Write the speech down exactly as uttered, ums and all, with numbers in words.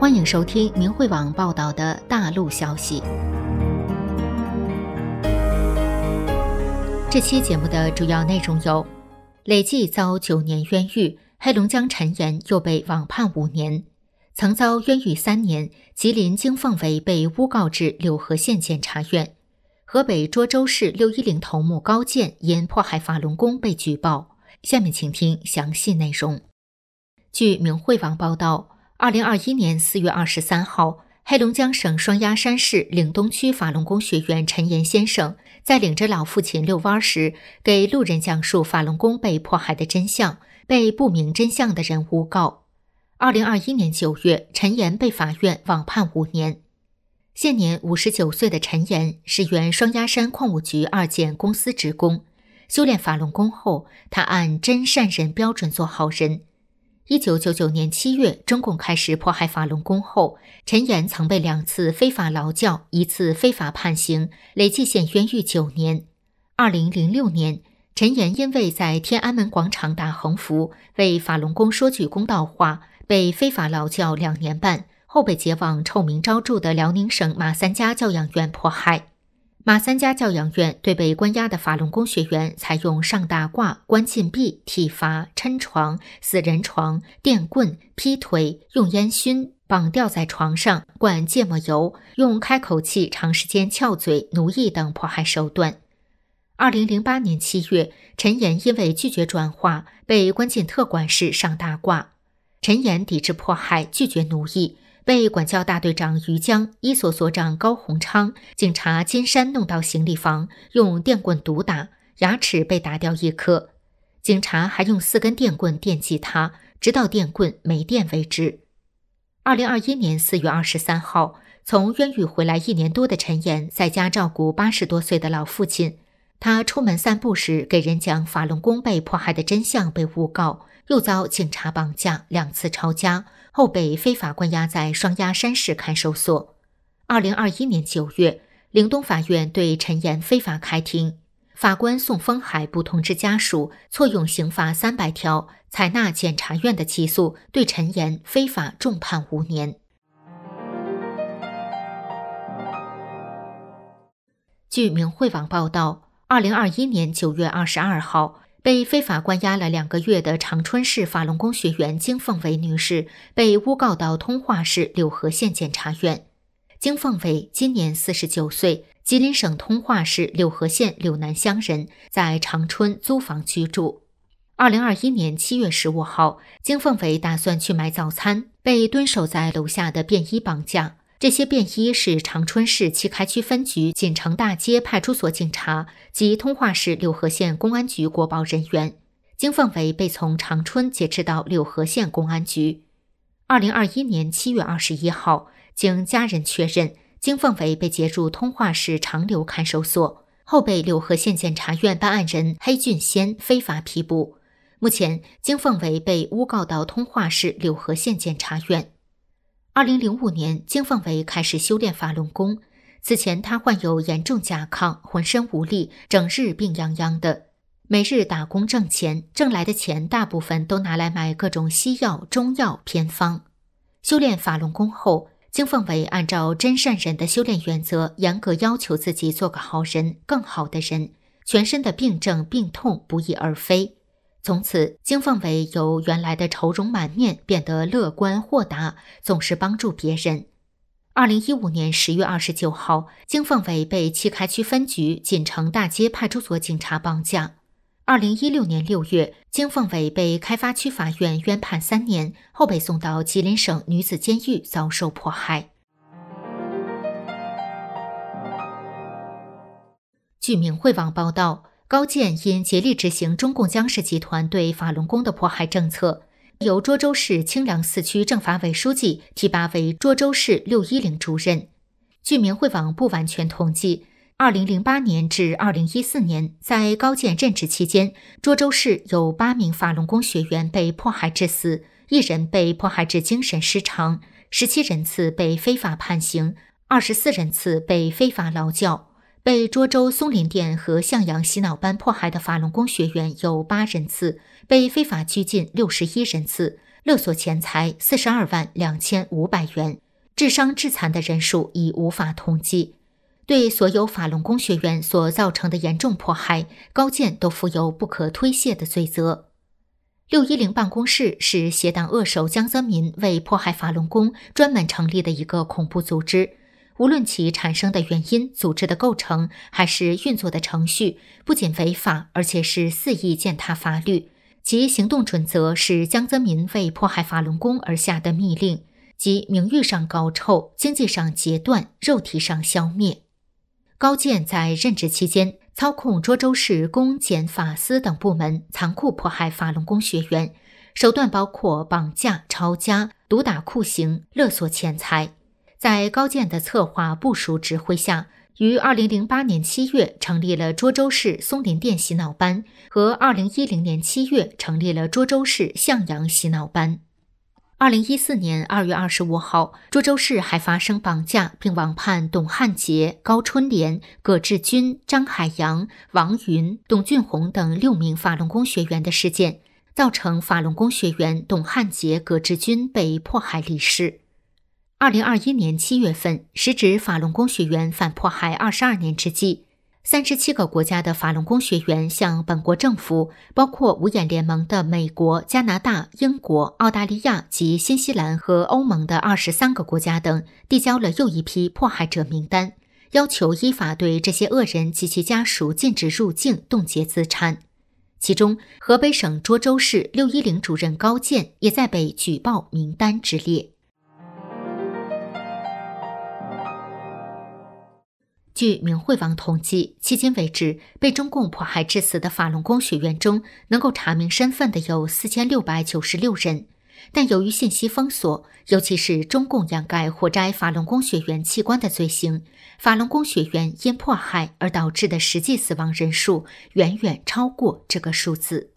欢迎收听明慧网报道的大陆消息。这期节目的主要内容有：累计遭九年冤狱，黑龙江陈岩又被网判五年；曾遭冤狱三年，吉林经凤围被诬告至柳河县检察院；河北涿州市六一零头目高健因迫害法轮功被举报。下面请听详细内容。据明慧网报道，二零二一年四月二十三号，黑龙江省双鸭山市岭东区法轮功学员陈岩先生在领着老父亲遛弯时，给路人讲述法轮功被迫害的真相，被不明真相的人诬告。二零二一年九月，陈岩被法院网判五年。现年五十九岁的陈岩是原双鸭山矿务局二建公司职工，修炼法轮功后，他按真善人标准做好人。一九九九年七月，中共开始迫害法轮功后，陈岩曾被两次非法劳教，一次非法判刑，累计现冤狱九年。二零零六年，陈岩因为在天安门广场打横幅，为法轮功说句公道话，被非法劳教两年半，后被解往臭名昭著的辽宁省马三家教养院迫害。马三家教养院对被关押的法轮功学员采用上大褂、关禁闭、体罚、抻床、死人床、电棍、劈腿、用烟熏、绑吊在床上、灌芥末油、用开口器长时间撬嘴、奴役等迫害手段。二零零八年七月，陈岩因为拒绝转化，被关进特管室上大褂。陈岩抵制迫害，拒绝奴役，被管教大队长于江、一所所长高洪昌、警察金山弄到行李房，用电棍毒打，牙齿被打掉一颗。警察还用四根电棍电击他，直到电棍没电为止。二零二一年四月二十三号，从冤狱回来一年多的陈岩在家照顾八十多岁的老父亲。他出门散步时给人讲法轮功被迫害的真相，被诬告，又遭警察绑架，两次抄家，后被非法关押在双鸭山市看守所。二零二一年九月，岭东法院对陈岩非法开庭，法官宋峰海不通知家属，错用刑法三百条，采纳检察院的起诉，对陈岩非法重判五年。据明慧网报道，二零二一年九月二十二号，被非法关押了两个月的长春市法轮功学员金凤围女士被诬告到通化市柳河县检察院。金凤围今年四十九岁，吉林省通化市柳河县柳南乡人，在长春租房居住。二零二一年七月十五号，金凤围打算去买早餐，被蹲守在楼下的便衣绑架。这些便衣是长春市七开区分局锦城大街派出所警察及通化市柳河县公安局国保人员。金凤围被从长春劫持到柳河县公安局。二零二一年七月二十一号，经家人确认，金凤围被接入通化市长柳看守所，后被柳河县检察院办案人黑俊先非法批捕。目前，金凤围被诬告到通化市柳河县检察院。二零零五年，金凤围开始修炼法轮功。此前他患有严重甲亢，浑身无力，整日病殃殃的。每日打工挣钱，挣来的钱大部分都拿来买各种西药、中药、偏方。修炼法轮功后，金凤围按照真善人的修炼原则，严格要求自己做个好人，更好的人，全身的病症、病痛不翼而飞。从此，金凤围由原来的愁容满面变得乐观豁达，总是帮助别人。二零一五年十月二十九号，金凤围被七开区分局锦城大街派出所警察绑架。二零一六年六月，金凤围被开发区法院冤判三年，后被送到吉林省女子监狱遭受迫害。据明慧网报道，高健因竭力执行中共江氏集团对法轮功的迫害政策，由涿州市清凉四区政法委书记提拔为涿州市六一零主任。据明慧网不完全统计，二零零八年至二零一四年，在高健任职期间，涿州市有八名法轮功学员被迫害致死，一人被迫害致精神失常，十七人次被非法判刑，二十四人次被非法劳教。被涿州松林店和向阳洗脑班迫害的法轮功学员有八人次，被非法拘禁六十一人次， 勒索钱财四十二万两千五百元，致伤致残的人数已无法统计。对所有法轮功学员所造成的严重迫害，高检都负有不可推卸的罪责。六一零办公室是邪党恶手江泽民为迫害法轮功专门成立的一个恐怖组织，无论其产生的原因、组织的构成还是运作的程序，不仅违法，而且是肆意践踏法律。其行动准则是江泽民为迫害法轮功而下的密令，即名誉上搞臭，经济上截断，肉体上消灭。高检在任职期间，操控涿州市公检法司等部门，残酷迫害法轮功学员，手段包括绑架、抄家、毒打酷刑、勒索钱财。在高检的策划部署指挥下，于二零零八年七月成立了涿州市松林店洗脑班，和二零一零年七月成立了涿州市向阳洗脑班。二零一四年二月二十五号，涿州市还发生绑架并网判董汉杰、高春莲、葛志军、张海洋、王云、董俊宏等六名法轮功学员的事件，造成法轮功学员董汉杰、葛志军被迫害离世。二零二一年七月份，时值法轮功学员反迫害二十二年之际，三十七个国家的法轮功学员向本国政府，包括五眼联盟的美国、加拿大、英国、澳大利亚及新西兰和欧盟的二十三个国家等，递交了又一批迫害者名单，要求依法对这些恶人及其家属禁止入境、冻结资产。其中，河北省涿州市六一零主任高健也在被举报名单之列。据明慧网统计，迄今为止，被中共迫害致死的法轮功学员中，能够查明身份的有四千六百九十六人。但由于信息封锁，尤其是中共掩盖活摘法轮功学员器官的罪行，法轮功学员因迫害而导致的实际死亡人数远远超过这个数字。